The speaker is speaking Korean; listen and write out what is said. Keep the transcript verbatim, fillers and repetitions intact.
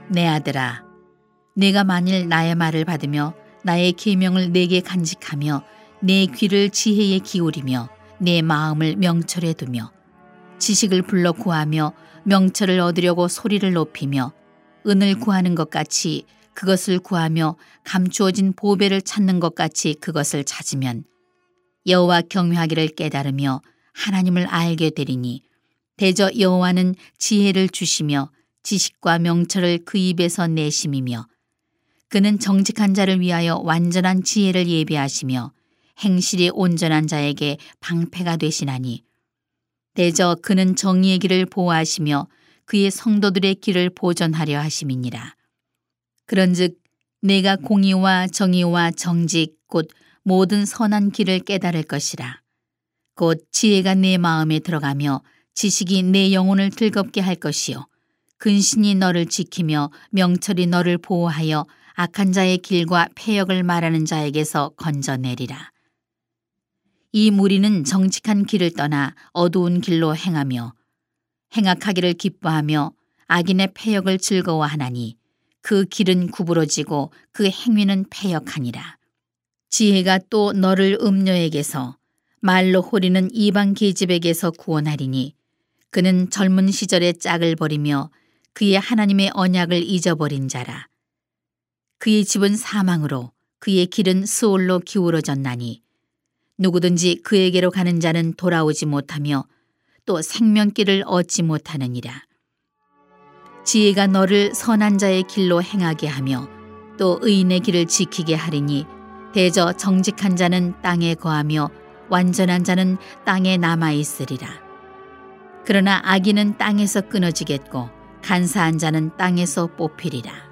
내 아들아, 내가 만일 나의 말을 받으며 나의 계명을 내게 간직하며 내 귀를 지혜에 기울이며 내 마음을 명철에 두며 지식을 불러 구하며 명철을 얻으려고 소리를 높이며 은을 구하는 것 같이 그것을 구하며 감추어진 보배를 찾는 것 같이 그것을 찾으면 여호와 경외하기를 깨달으며 하나님을 알게 되리니 대저 여호와는 지혜를 주시며 지식과 명철을 그 입에서 내심이며 그는 정직한 자를 위하여 완전한 지혜를 예비하시며 행실이 온전한 자에게 방패가 되시나니 대저 그는 정의의 길을 보호하시며 그의 성도들의 길을 보전하려 하심이니라. 그런즉 내가 공의와 정의와 정직 곧 모든 선한 길을 깨달을 것이라. 곧 지혜가 내 마음에 들어가며 지식이 내 영혼을 즐겁게 할 것이요 근신이 너를 지키며 명철이 너를 보호하여 악한 자의 길과 패역을 말하는 자에게서 건져내리라. 이 무리는 정직한 길을 떠나 어두운 길로 행하며 행악하기를 기뻐하며 악인의 패역을 즐거워하나니 그 길은 구부러지고 그 행위는 패역하니라. 지혜가 또 너를 음녀에게서 말로 호리는 이방 계집에게서 구원하리니 그는 젊은 시절에 짝을 버리며 그의 하나님의 언약을 잊어버린 자라. 그의 집은 사망으로 그의 길은 수올로 기울어졌나니 누구든지 그에게로 가는 자는 돌아오지 못하며 또 생명길을 얻지 못하느니라. 지혜가 너를 선한 자의 길로 행하게 하며 또 의인의 길을 지키게 하리니 대저 정직한 자는 땅에 거하며 완전한 자는 땅에 남아있으리라. 그러나 악인은 땅에서 끊어지겠고 간사한 자는 땅에서 뽑히리라.